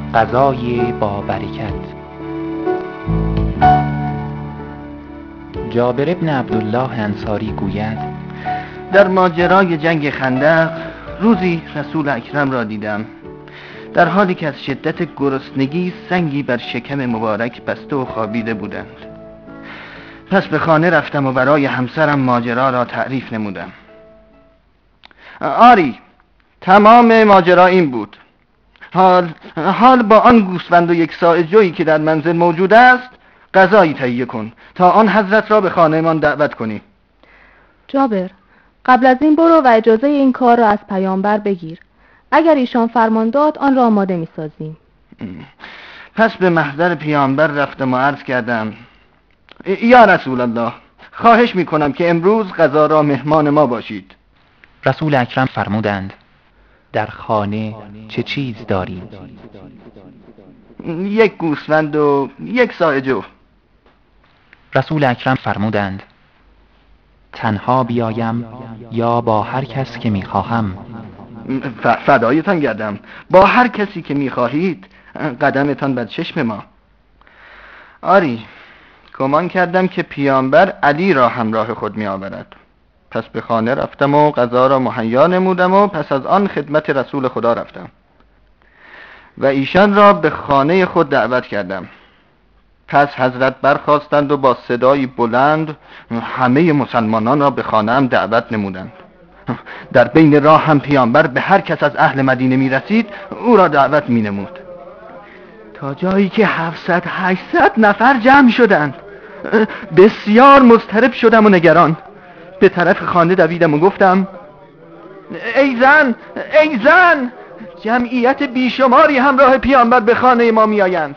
غذای با برکت. جابر بن عبدالله انصاری گوید: در ماجرای جنگ خندق روزی رسول اکرم را دیدم در حالی که از شدت گرسنگی سنگی بر شکم مبارک بسته و خوابیده بودند. پس به خانه رفتم و برای همسرم ماجرا را تعریف نمودم. آری، تمام ماجرا این بود. حال با آن گوسفند و یک صاع جویی که در منزل موجود است غذایی تهیه کن تا آن حضرت را به خانه من دعوت کنیم. جابر، قبل از این برو و اجازه این کار را از پیامبر بگیر. اگر ایشان فرمان داد آن را آماده می سازیم. پس به محضر پیامبر رفتم و عرض کردم: یا رسول الله، خواهش می کنم که امروز غذا را مهمان ما باشید. رسول اکرم فرمودند: در خانه چه چیز دارید؟ یک گوسفند و یک صاع جو. رسول اکرم فرمودند: تنها بیایم یا با هر کس که میخواهم؟ فدایتان گردم، با هر کسی که میخواهید. قدمتان بر چشم ما. آری، گمان کردم که پیامبر علی را همراه خود می آورد. پس به خانه رفتم و غذا را مهیا نمودم و پس از آن خدمت رسول خدا رفتم و ایشان را به خانه خود دعوت کردم. پس حضرت برخاستند و با صدایی بلند همه مسلمانان را به خانه هم دعوت نمودند. در بین راه هم پیامبر به هر کس از اهل مدینه می رسید او را دعوت می نمود، تا جایی که 700-800 نفر جمع شدند. بسیار مضطرب شدم و نگران. به طرف خانه دویدم و گفتم: ای زن، جمعیت بیشماری همراه پیامبر به خانه ما می آیند.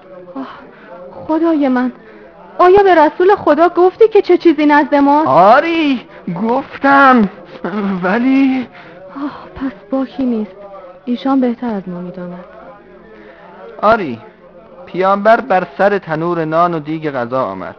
خدای من، آیا به رسول خدا گفتی که چه چیزی نزد ماست؟ آری، گفتم، ولی پس باکی نیست. ایشان بهتر از ما می داند. آری، پیامبر بر سر تنور نان و دیگ غذا آمد.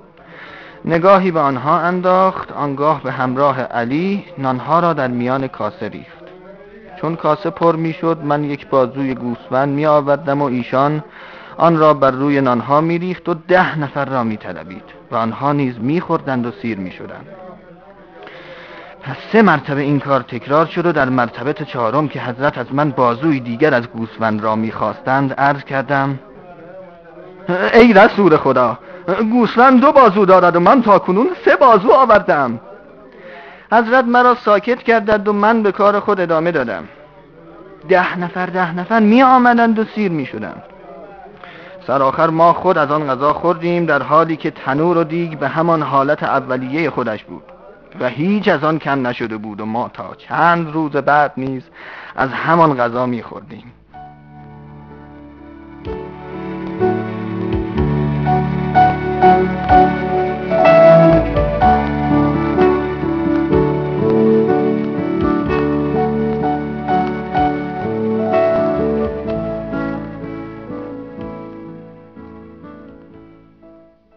نگاهی به آنها انداخت، آنگاه به همراه علی نانها را در میان کاسه ریخت. چون کاسه پر می شد من یک بازوی گوسفند می آوردم و ایشان آن را بر روی نانها می ریخت و 10 نفر را می طلبید و آنها نیز می خوردند و سیر می شدند. پس 3 مرتبه این کار تکرار شد و در مرتبه 4 که حضرت از من بازوی دیگر از گوسفند را می خواستند عرض کردم: ای رسول خدا، گوسفند 2 بازو دارد و من تاکنون 3 بازو آوردم. حضرت مرا ساکت کردند و من به کار خود ادامه دادم. 10 نفر می آمدند و سیر می شدند. سرآخر ما خود از آن غذا خوردیم در حالی که تنور و دیگ به همان حالت اولیه خودش بود و هیچ از آن کم نشده بود و ما تا چند روز بعد نیز از همان غذا می خوردیم.